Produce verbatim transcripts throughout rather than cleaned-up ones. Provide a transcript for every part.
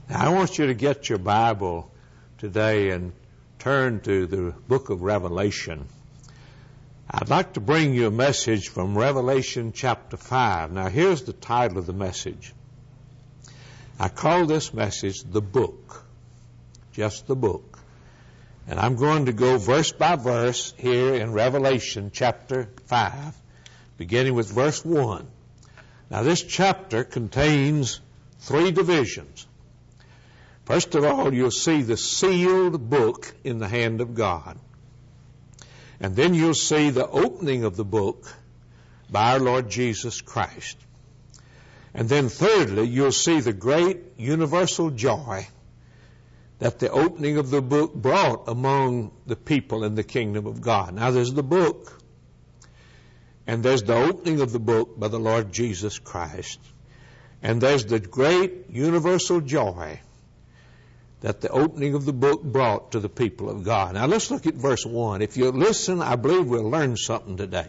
Now, I want you to get your Bible today and turn to the book of Revelation. I'd like to bring you a message from Revelation chapter five. Now, here's the title of the message. I call this message The Book, just the book. And I'm going to go verse by verse here in Revelation chapter five, beginning with verse one. Now, this chapter contains three divisions. First of all, you'll see the sealed book in the hand of God. And then you'll see the opening of the book by our Lord Jesus Christ. And then thirdly, you'll see the great universal joy that the opening of the book brought among the people in the kingdom of God. Now, there's the book, and there's the opening of the book by the Lord Jesus Christ. And there's the great universal joy that the opening of the book brought to the people of God. Now, let's look at verse one. If you listen, I believe we'll learn something today.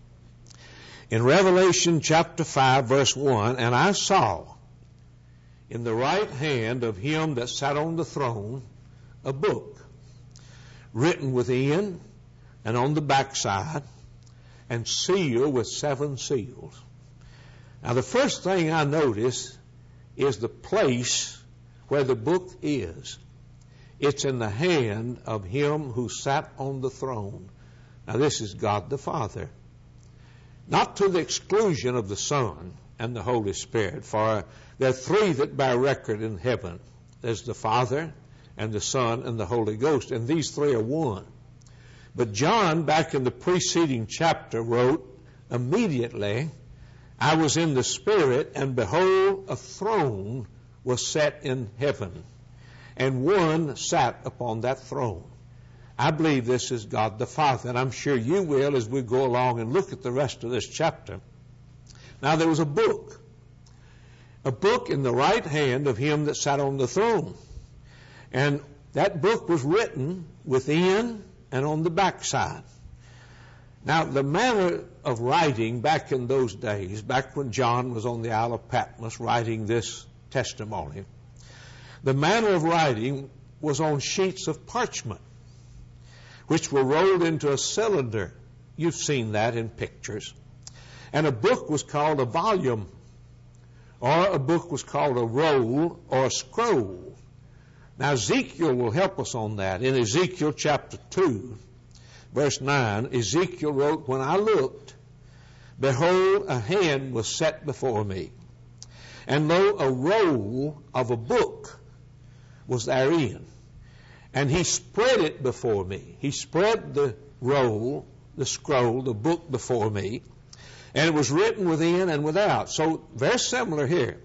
In Revelation chapter five, verse one, and I saw in the right hand of him that sat on the throne a book written within and on the backside and sealed with seven seals. Now, the first thing I notice is the place where the book is. It's in the hand of him who sat on the throne. Now, this is God the Father. Not to the exclusion of the Son and the Holy Spirit, for there are three that bear record in heaven. There's the Father and the Son and the Holy Ghost, and these three are one. But John, back in the preceding chapter, wrote, immediately I was in the Spirit, and behold, a throne was set in heaven, and one sat upon that throne. I believe this is God the Father, and I'm sure you will as we go along and look at the rest of this chapter. Now, there was a book, a book in the right hand of him that sat on the throne, and that book was written within and on the backside. Now, the manner of writing back in those days, back when John was on the Isle of Patmos writing this testimony, the manner of writing was on sheets of parchment, which were rolled into a cylinder. You've seen that in pictures. And a book was called a volume, or a book was called a roll or a scroll. Now, Ezekiel will help us on that. In Ezekiel chapter two, verse nine, Ezekiel wrote, when I looked, behold, a hand was set before me, and lo, a roll of a book was therein. And he spread it before me. He spread the roll, the scroll, the book before me, and it was written within and without. So very similar here.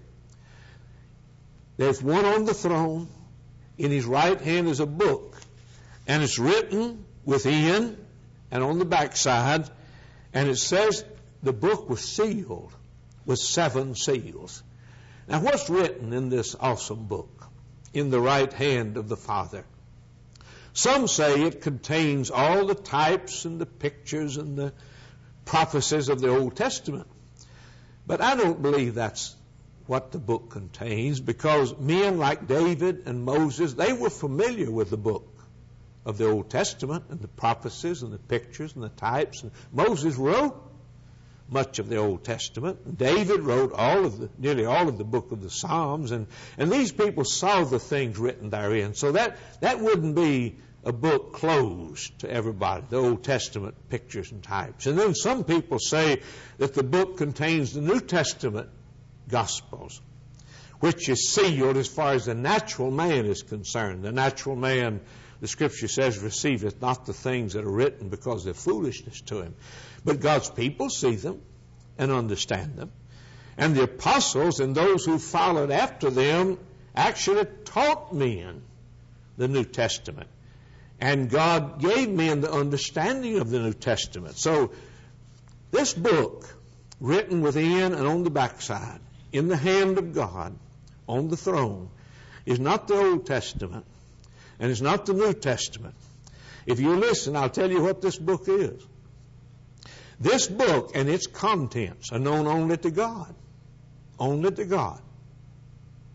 There's one on the throne. In his right hand is a book, and it's written within and on the backside, and it says the book was sealed with seven seals. Now, what's written in this awesome book in the right hand of the Father? Some say it contains all the types and the pictures and the prophecies of the Old Testament. But I don't believe that's what the book contains, because men like David and Moses, they were familiar with the book of the Old Testament and the prophecies and the pictures and the types. And Moses wrote much of the Old Testament. David wrote all of the, nearly all of the book of the Psalms, and, and these people saw the things written therein. So that, that wouldn't be a book closed to everybody, the Old Testament pictures and types. And then some people say that the book contains the New Testament Gospels, which is sealed as far as the natural man is concerned. The natural man, the Scripture says, receiveth not the things that are written because they're foolishness to him. But God's people see them and understand them. And the apostles and those who followed after them actually taught men the New Testament. And God gave men the understanding of the New Testament. So this book, written within and on the backside, in the hand of God, on the throne, is not the Old Testament, and it's not the New Testament. If you listen, I'll tell you what this book is. This book and its contents are known only to God. Only to God.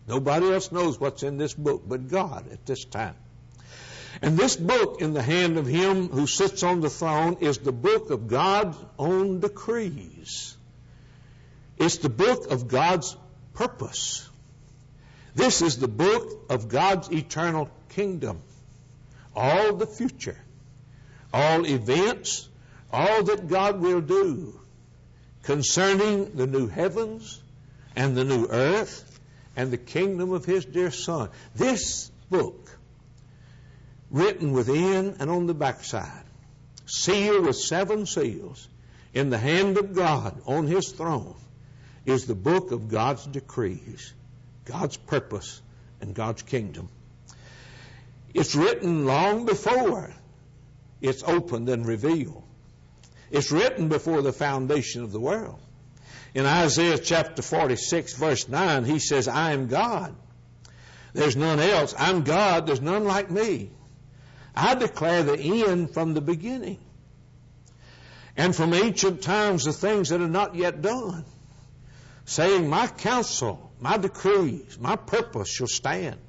Nobody else knows what's in this book but God at this time. And this book in the hand of him who sits on the throne is the book of God's own decrees. It's the book of God's purpose. This is the book of God's eternal kingdom. All the future, all events, all that God will do concerning the new heavens and the new earth and the kingdom of his dear Son. This book, written within and on the backside, sealed with seven seals in the hand of God on his throne, is the book of God's decrees, God's purpose, and God's kingdom. It's written long before it's opened and revealed. It's written before the foundation of the world. In Isaiah chapter forty-six, verse nine, he says, I am God. There's none else. I'm God. There's none like me. I declare the end from the beginning, and from ancient times the things that are not yet done, saying, my counsel, my decrees, my purpose shall stand.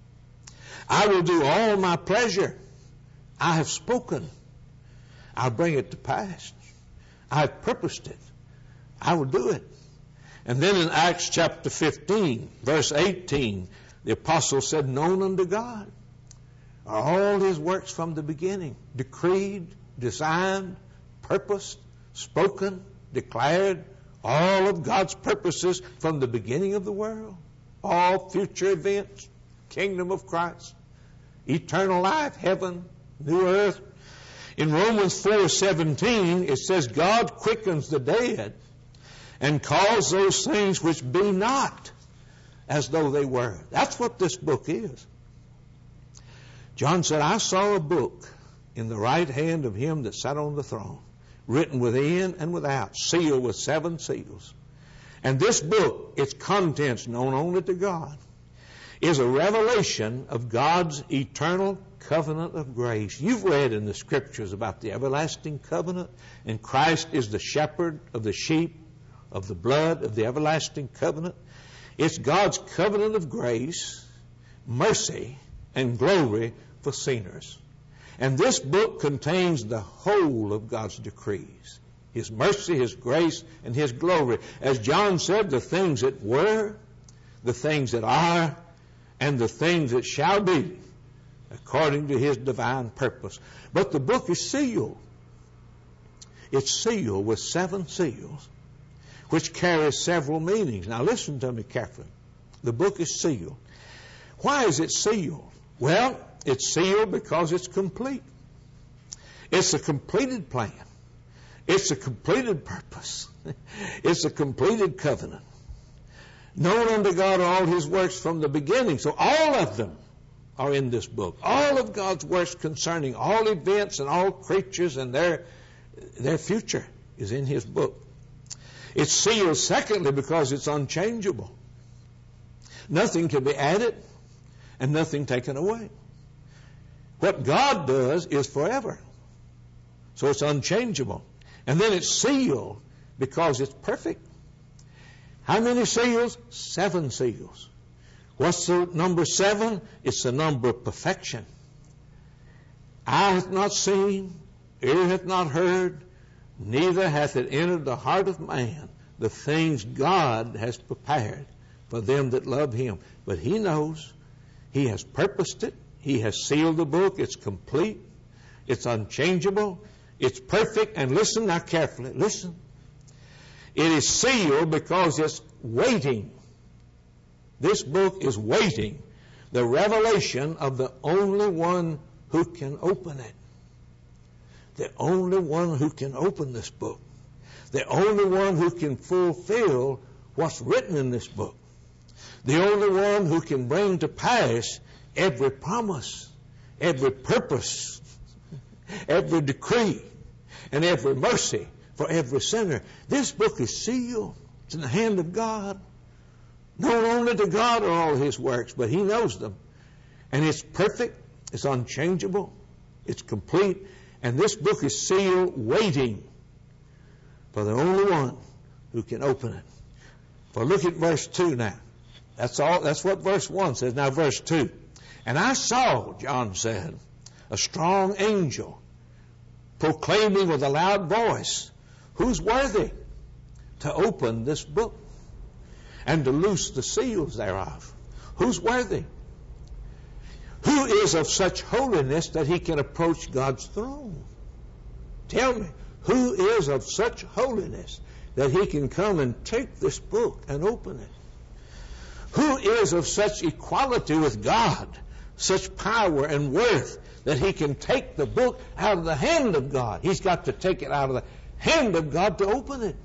I will do all my pleasure. I have spoken. I'll bring it to pass. I have purposed it. I will do it. And then in Acts chapter fifteen, verse eighteen, the apostle said, known unto God are all his works from the beginning, decreed, designed, purposed, spoken, declared, all of God's purposes from the beginning of the world, all future events, kingdom of Christ, eternal life, heaven, new earth. In Romans four seventeen, it says, God quickens the dead and calls those things which be not as though they were. That's what this book is. John said, I saw a book in the right hand of him that sat on the throne, written within and without, sealed with seven seals. And this book, its contents known only to God, is a revelation of God's eternal covenant of grace. You've read in the scriptures about the everlasting covenant, and Christ is the shepherd of the sheep, of the blood of the everlasting covenant. It's God's covenant of grace, mercy, and glory for sinners. And this book contains the whole of God's decrees, his mercy, his grace, and his glory. As John said, the things that were, the things that are, and the things that shall be, according to his divine purpose. But the book is sealed. It's sealed with seven seals, which carries several meanings. Now listen to me carefully. The book is sealed. Why is it sealed? Well, it's sealed because it's complete. It's a completed plan. It's a completed purpose. It's a completed covenant. Known unto God are all his works from the beginning. So all of them are in this book. All of God's works concerning all events and all creatures and their, their future is in his book. It's sealed, secondly, because it's unchangeable. Nothing can be added and nothing taken away. What God does is forever. So it's unchangeable. And then it's sealed because it's perfect. How many seals? Seven seals. What's the number seven? It's the number of perfection. Eye hath not seen, ear hath not heard, neither hath it entered the heart of man the things God has prepared for them that love him. But he knows. He has purposed it. He has sealed the book. It's complete. It's unchangeable. It's perfect. And listen now carefully. Listen. It is sealed because it's waiting. This book is waiting the revelation of the only one who can open it. The only one who can open this book. The only one who can fulfill what's written in this book. The only one who can bring to pass every promise, every purpose, every decree, and every mercy for every sinner. This book is sealed. It's in the hand of God. Known only to God are all his works, but he knows them. And it's perfect. It's unchangeable. It's complete. And this book is sealed, waiting for the only one who can open it. For look at verse two now. That's all. That's what verse one says. Now verse two. And I saw, John said, a strong angel proclaiming with a loud voice, who's worthy to open this book and to loose the seals thereof? Who's worthy? Who is of such holiness that he can approach God's throne? Tell me, who is of such holiness that he can come and take this book and open it? Who is of such equality with God, such power and worth, that he can take the book out of the hand of God? He's got to take it out of the hand of God to open it.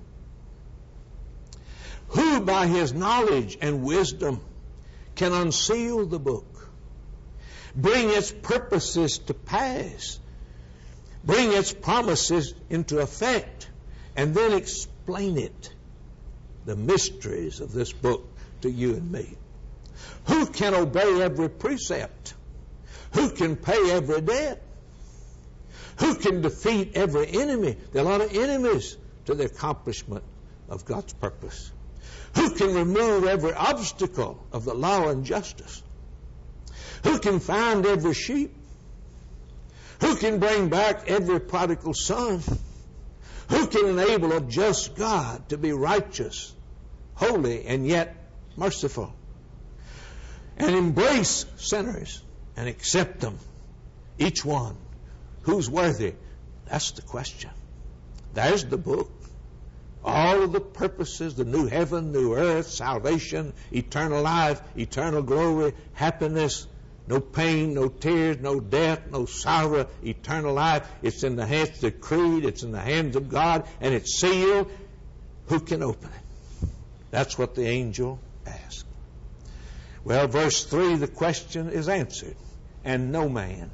Who by his knowledge and wisdom can unseal the book, bring its purposes to pass, bring its promises into effect, and then explain it, the mysteries of this book, to you and me? Who can obey every precept? Who can pay every debt? Who can defeat every enemy? There are a lot of enemies to the accomplishment of God's purpose. Who can remove every obstacle of the law and justice? Who can find every sheep? Who can bring back every prodigal son? Who can enable a just God to be righteous, holy, and yet merciful, and embrace sinners and accept them, each one? Who's worthy? That's the question. There's the book. All of the purposes, the new heaven, new earth, salvation, eternal life, eternal glory, happiness, no pain, no tears, no death, no sorrow, eternal life. It's in the hands of the creed, it's in the hands of God, and it's sealed. Who can open it? That's what the angel asked. Well, verse three, the question is answered. And no man,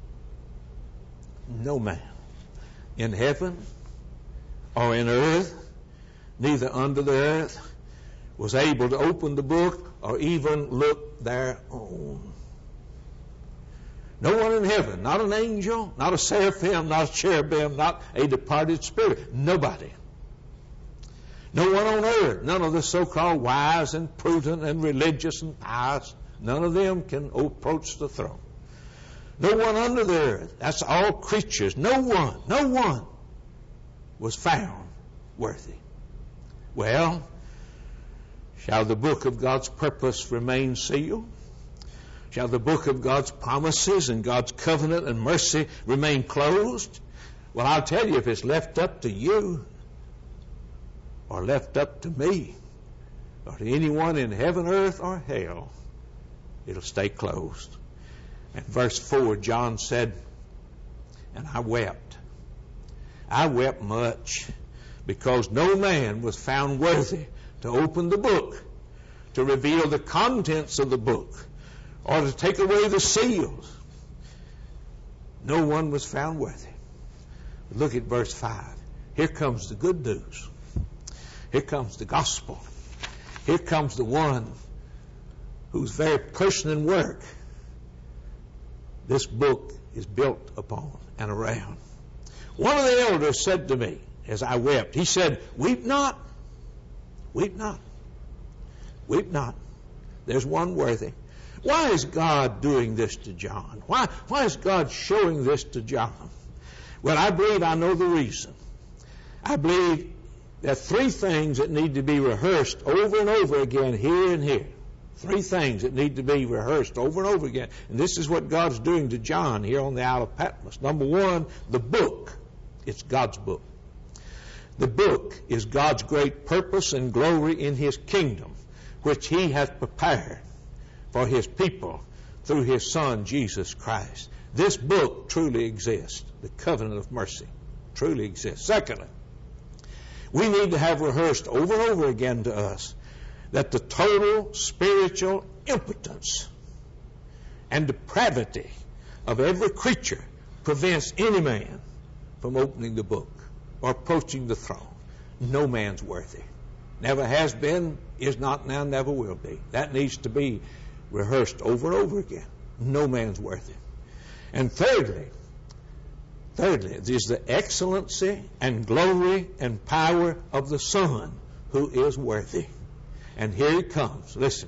no man in heaven or in earth, neither under the earth, was able to open the book or even look thereon. No one in heaven, not an angel, not a seraphim, not a cherubim, not a departed spirit. Nobody. No one on earth, none of the so-called wise and prudent and religious and pious, none of them can approach the throne. No one under the earth, that's all creatures, no one, no one was found worthy. Well, shall the book of God's purpose remain sealed? Shall the book of God's promises and God's covenant and mercy remain closed? Well, I'll tell you, if it's left up to you or left up to me or to anyone in heaven, earth, or hell, it'll stay closed. And verse four, John said, and I wept. I wept much, because no man was found worthy to open the book, to reveal the contents of the book, or to take away the seals. No one was found worthy. Look at verse five. Here comes the good news. Here comes the gospel. Here comes the one whose very person and work this book is built upon and around. One of the elders said to me as I wept, he said, "Weep not, weep not, weep not. There's one worthy." Why is God doing this to John? Why, why is God showing this to John? Well, I believe I know the reason. I believe there are three things that need to be rehearsed over and over again here and here. Three things that need to be rehearsed over and over again. And this is what God's doing to John here on the Isle of Patmos. Number one, the book. It's God's book. The book is God's great purpose and glory in His kingdom, which He has prepared for His people through His Son, Jesus Christ. This book truly exists. The covenant of mercy truly exists. Secondly, we need to have rehearsed over and over again to us that the total spiritual impotence and depravity of every creature prevents any man from opening the book or approaching the throne. No man's worthy. Never has been, is not now, never will be. That needs to be rehearsed over and over again. No man's worthy. And thirdly, thirdly, is the excellency and glory and power of the Son who is worthy. And here He comes. Listen,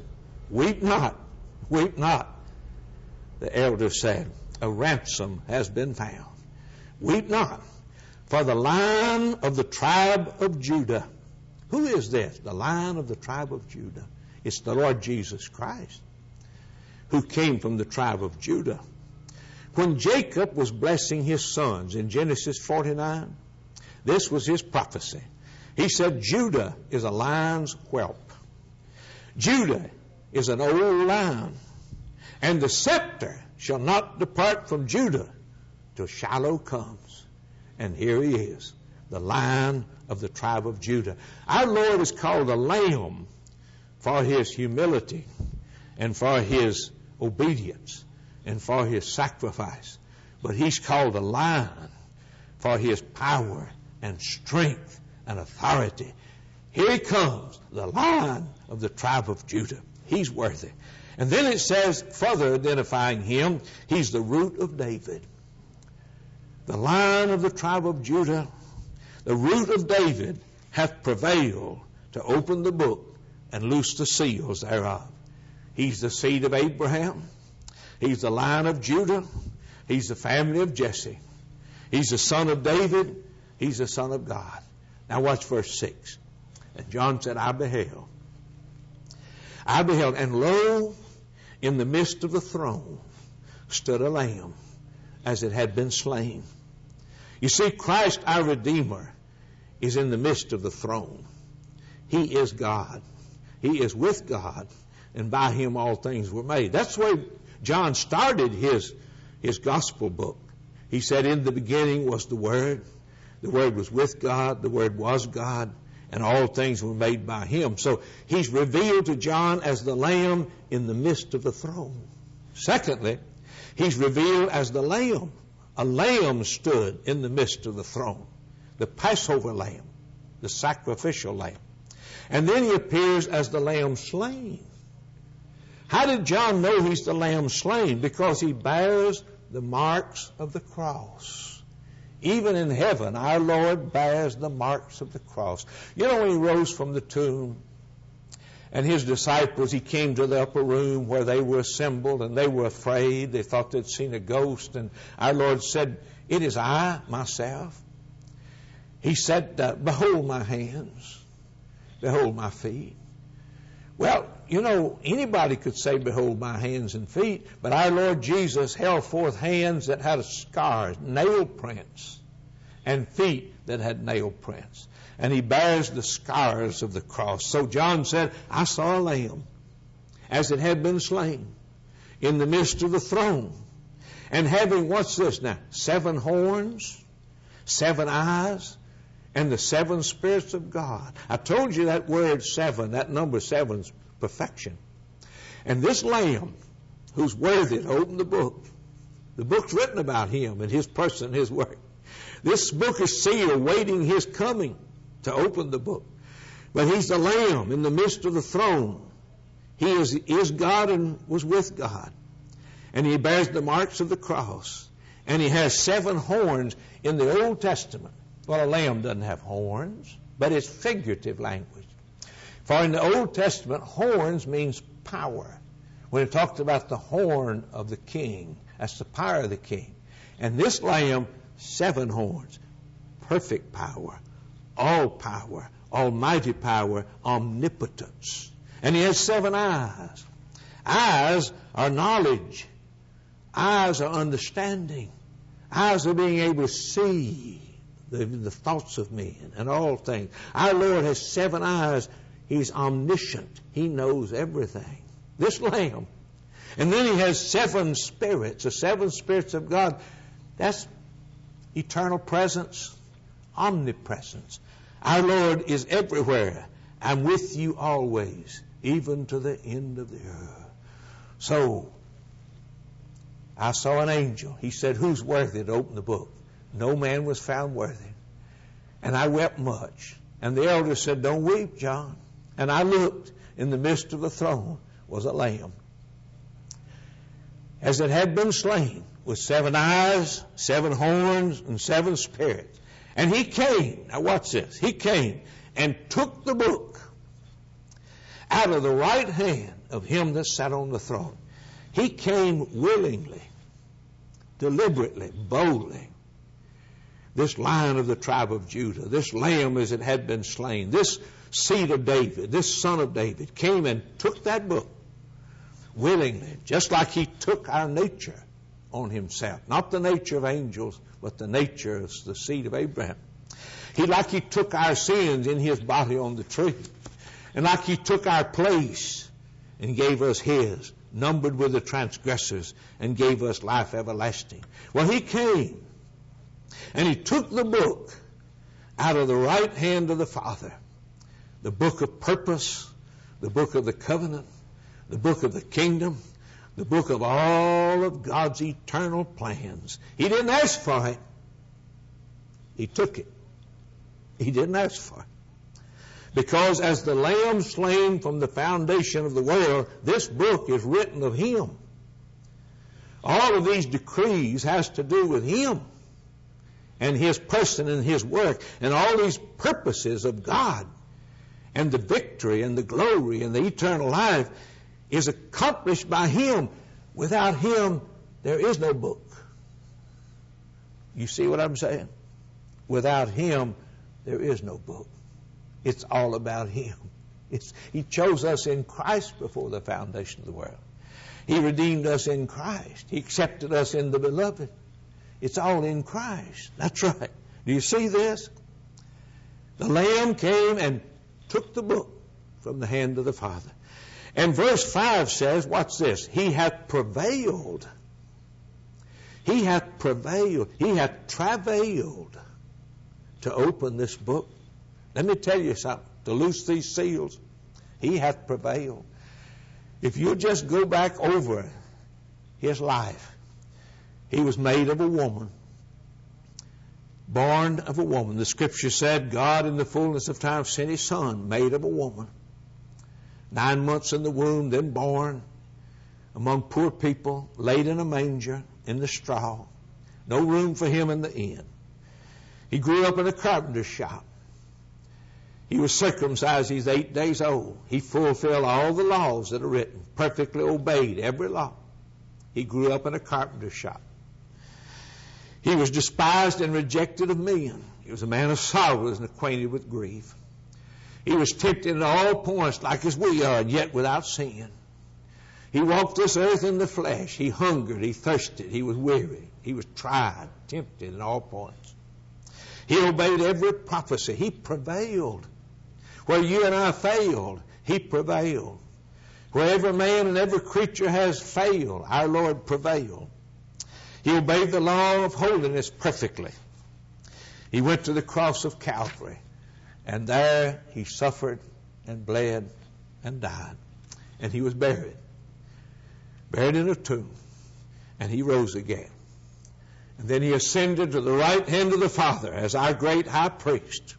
Weep not, weep not. The elder said, a ransom has been found. Weep not, for the Lion of the tribe of Judah. Who is this? The Lion of the tribe of Judah. It's the Lord Jesus Christ, who came from the tribe of Judah. When Jacob was blessing his sons in Genesis forty-nine, this was his prophecy. He said, Judah is a lion's whelp. Judah is an old lion, and the scepter shall not depart from Judah till Shiloh comes. And here he is, the Lion of the tribe of Judah. Our Lord is called a lamb for his humility and for his obedience and for his sacrifice. But he's called a lion for his power and strength and authority. Here he comes, the Lion of the tribe of Judah. He's worthy. And then it says, further identifying him, he's the root of David. The Lion of the tribe of Judah, the root of David, hath prevailed to open the book and loose the seals thereof. He's the seed of Abraham. He's the Lion of Judah. He's the family of Jesse. He's the son of David. He's the son of God. Now watch verse six. And John said, I beheld. I beheld, and lo, in the midst of the throne stood a lamb, as it had been slain. You see, Christ our Redeemer is in the midst of the throne. He is God. He is with God, and by him all things were made. That's where John started his, his gospel book. He said, in the beginning was the Word. The Word was with God. The Word was God. And all things were made by him. So he's revealed to John as the Lamb in the midst of the throne. Secondly, he's revealed as the Lamb. A lamb stood in the midst of the throne. The Passover lamb. The sacrificial lamb. And then he appears as the Lamb slain. How did John know he's the Lamb slain? Because he bears the marks of the cross. Even in heaven, our Lord bears the marks of the cross. You know, when he rose from the tomb and his disciples, he came to the upper room where they were assembled and they were afraid. They thought they'd seen a ghost. And our Lord said, it is I, myself. He said, uh, behold my hands, behold my feet. Well, you know, anybody could say, behold my hands and feet, but our Lord Jesus held forth hands that had scars, nail prints, and feet that had nail prints. And he bears the scars of the cross. So John said, I saw a lamb, as it had been slain, in the midst of the throne. And having, what's this now? Seven horns, seven eyes, and the seven spirits of God. I told you that word seven, that number seven's perfection. And this Lamb, who's worthy to open the book, the book's written about him and his person, his work. This book is sealed, waiting his coming to open the book. But he's the Lamb in the midst of the throne. He is, is God and was with God. And he bears the marks of the cross. And he has seven horns. In the Old Testament, well, a lamb doesn't have horns, but it's figurative language. For in the Old Testament, horns means power. When it talks about the horn of the king, that's the power of the king. And this lamb, seven horns, perfect power, all power, almighty power, omnipotence. And he has seven eyes. Eyes are knowledge. Eyes are understanding. Eyes are being able to see the, the thoughts of men and all things. Our Lord has seven eyes. He's omniscient. He knows everything. This Lamb. And then he has seven spirits, the seven spirits of God. That's eternal presence, omnipresence. Our Lord is everywhere. I'm with you always, even to the end of the earth. So, I saw an angel. He said, who's worthy to open the book? No man was found worthy. And I wept much. And the elder said, don't weep, John. And I looked, in the midst of the throne was a lamb, as it had been slain, with seven eyes, seven horns, and seven spirits. And he came, now watch this, he came and took the book out of the right hand of him that sat on the throne. He came willingly, deliberately, boldly. This Lion of the tribe of Judah, this Lamb as it had been slain, this seed of David, this Son of David, came and took that book willingly, just like he took our nature on himself. Not the nature of angels, but the nature of the seed of Abraham. He, like he took our sins in his body on the tree. And like he took our place and gave us his, numbered with the transgressors, and gave us life everlasting. Well, he came and he took the book out of the right hand of the Father, the book of purpose, the book of the covenant, the book of the kingdom, the book of all of God's eternal plans. He didn't ask for it. He took it. He didn't ask for it. Because as the Lamb slain from the foundation of the world, this book is written of him. All of these decrees has to do with him and his person and his work and all these purposes of God. And the victory and the glory and the eternal life is accomplished by him. Without him, there is no book. You see what I'm saying? Without him, there is no book. It's all about him. It's, he chose us in Christ before the foundation of the world. He redeemed us in Christ. He accepted us in the beloved. It's all in Christ. That's right. Do you see this? The Lamb came and took the book from the hand of the Father. And verse five says, what's this? He hath prevailed. He hath prevailed. He hath travailed to open this book. Let me tell you something. To loose these seals, he hath prevailed. If you just go back over his life, he was made of a woman, born of a woman. The scripture said, God in the fullness of time sent his son, made of a woman. Nine months in the womb, then born among poor people, laid in a manger in the straw. No room for him in the inn. He grew up in a carpenter's shop. He was circumcised. He's eight days old. He fulfilled all the laws that are written, perfectly obeyed every law. He grew up in a carpenter's shop. He was despised and rejected of men. He was a man of sorrows and acquainted with grief. He was tempted in all points like as we are, yet without sin. He walked this earth in the flesh. He hungered. He thirsted. He was weary. He was tried, tempted in all points. He obeyed every prophecy. He prevailed. Where you and I failed, he prevailed. Where every man and every creature has failed, our Lord prevailed. He obeyed the law of holiness perfectly. He went to the cross of Calvary, and there he suffered and bled and died. And he was buried. Buried in a tomb. And he rose again. And then he ascended to the right hand of the Father as our great high priest.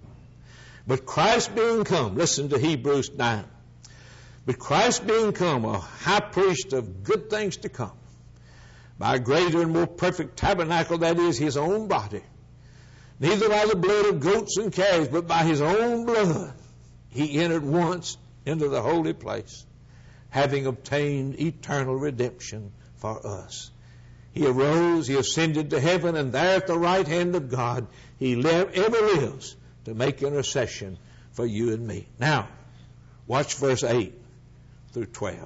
But Christ being come, listen to Hebrews nine. But Christ being come, a high priest of good things to come, by a greater and more perfect tabernacle, that is his own body, neither by the blood of goats and calves, but by his own blood, he entered once into the holy place, having obtained eternal redemption for us. He arose, he ascended to heaven, and there at the right hand of God, he ever lives to make intercession for you and me. Now, watch verse eight through twelve.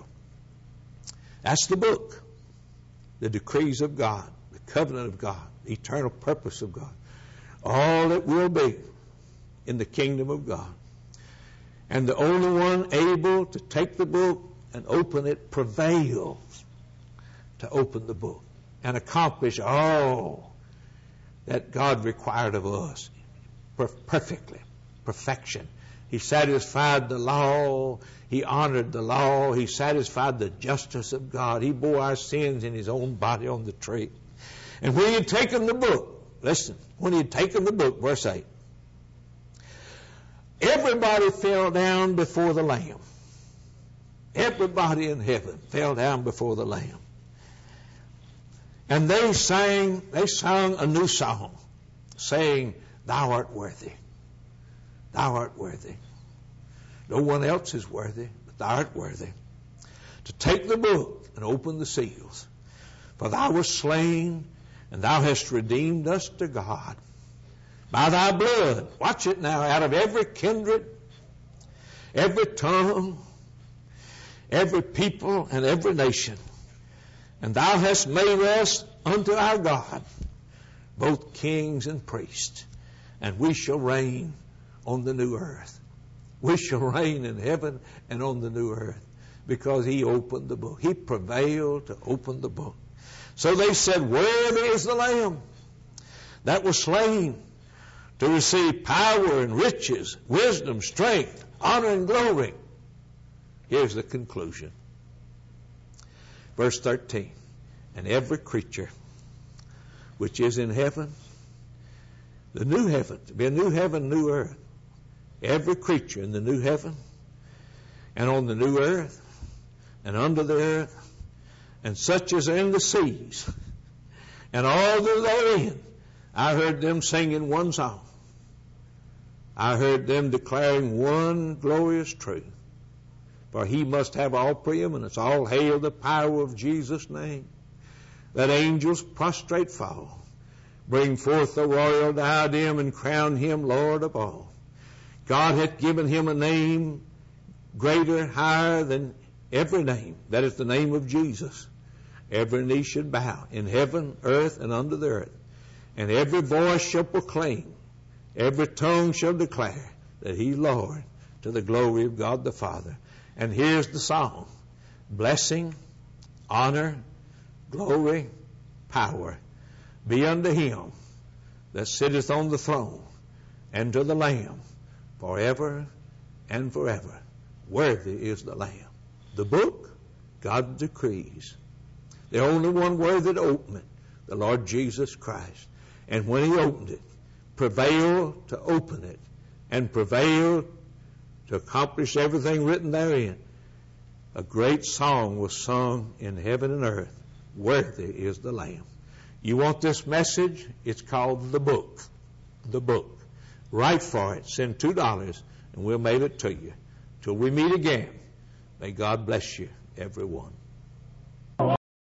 That's the book. The decrees of God, the covenant of God, the eternal purpose of God. All that will be in the kingdom of God. And the only one able to take the book and open it prevails to open the book and accomplish all that God required of us perfectly, perfection. He satisfied the law. He honored the law. He satisfied the justice of God. He bore our sins in his own body on the tree. And when he had taken the book, listen, when he had taken the book, verse eight, everybody fell down before the Lamb. Everybody in heaven fell down before the Lamb. And they sang, they sung a new song, saying, Thou art worthy. Thou art worthy. No one else is worthy, but thou art worthy. to take the book and open the seals. For thou wast slain, and thou hast redeemed us to God by thy blood. Watch it now. Out of every kindred, every tongue, every people, and every nation. And thou hast made us unto our God both kings and priests, and we shall reign on the new earth. We shall reign in heaven and on the new earth, because he opened the book. He prevailed to open the book. So they said, worthy is the Lamb that was slain to receive power and riches, wisdom, strength, honor, and glory. Here's the conclusion. Verse thirteen. And every creature which is in heaven, the new heaven, to be a new heaven, new earth. Every creature in the new heaven and on the new earth and under the earth, and such as are in the seas, and all that are therein. I heard them singing one song. I heard them declaring one glorious truth. For he must have all preeminence. All hail the power of Jesus' name. Let angels prostrate fall. Bring forth the royal diadem and crown him Lord of all. God hath given him a name greater, higher than every name. That is the name of Jesus. Every knee should bow in heaven, earth, and under the earth. And every voice shall proclaim, every tongue shall declare that he is Lord, to the glory of God the Father. And here's the song. Blessing, honor, glory, power be unto him that sitteth on the throne, and to the Lamb, forever and forever. Worthy is the Lamb. The book, God's decrees. The only one worthy to open it, the Lord Jesus Christ. And when he opened it, prevailed to open it, and prevailed to accomplish everything written therein. A great song was sung in heaven and earth. Worthy is the Lamb. You want this message? It's called The Book. The Book. Write for it. Send two dollars and we'll mail it to you. Till we meet again, may God bless you, everyone.